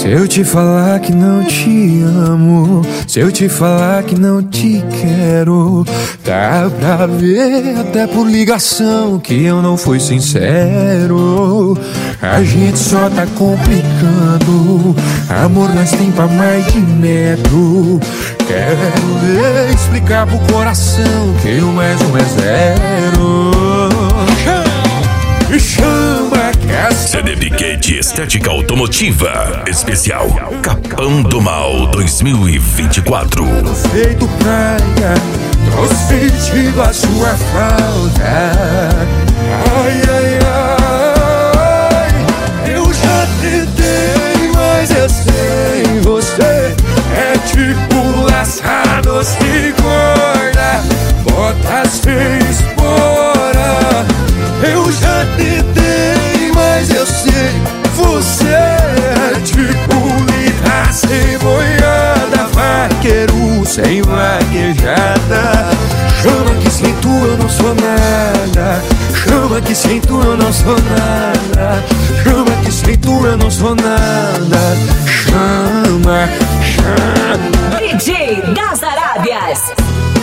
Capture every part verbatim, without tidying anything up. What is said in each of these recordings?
Se eu te falar que não te amo, se eu te falar que não te quero, dá pra ver até por ligação que eu não fui sincero. A gente só tá complicando, amor nós tem pra mais de metro. Quero ver explicar pro coração que o mais um é zero. Me chama que é C D Piquete Estética Automotiva Especial Capão do Mal dois mil e vinte e quatro. feito praia, tô sentindo a sua falta. Ai, ai, ai, eu já tentei, mas eu sei, você é tipo laçado sem corda, bota sem espora. Eu já tentei, mas eu sei, você é tipo lida sem boiada, vaqueiro sem vaquejada. Chama que sem tu eu não sou nada, chama que sem tu eu não sou nada, chama que sem tu eu não sou nada. Chama, chama. D J das Arábias.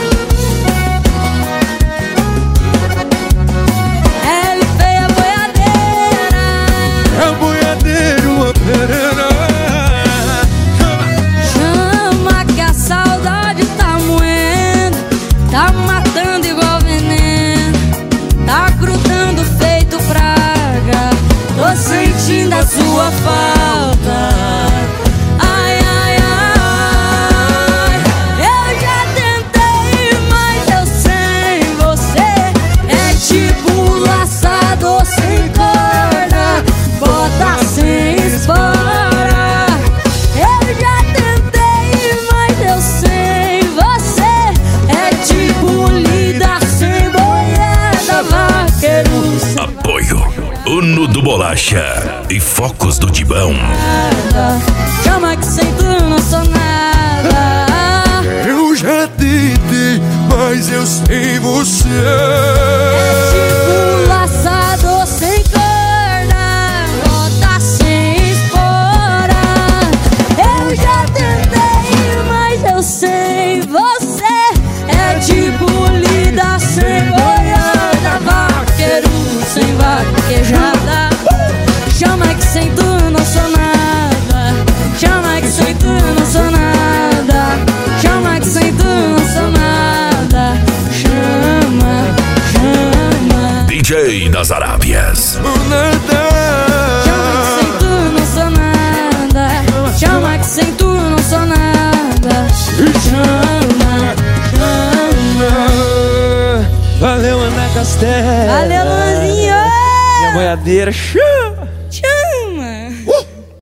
Chama que a saudade tá moendo, tá matando igual veneno, tá grudando feito praga, tô sentindo a sua falta. Ai, ai, ai, eu já tentei, mas eu sem você é tipo laçador sem corda, bota sem espora. Eu já tentei, mas eu sei, você é tipo lida sem boiada, vaqueiro sem Apoio Uno do Bolacha e Focos do Dibão. nada. Chama que sem tu eu não sou nada. Eu já tentei, mas eu sei, você É tipo laçador sem corda, bota sem espora. Eu já tentei, mas eu sei, você é tipo lida sem boiada, vaqueiro sem vaquejada. Chama que sem tu eu não sou nada, chama que sem tu eu não sou nada, chama que sem tu eu não sou nada. Chama, chama. D J das Arábias. Chama que sem tu eu não sou nada, chama que sem tu eu não sou nada. Chama, chama. Valeu, Ana Castelo. Valeu, Luanzinho. Minha boiadeira, chama.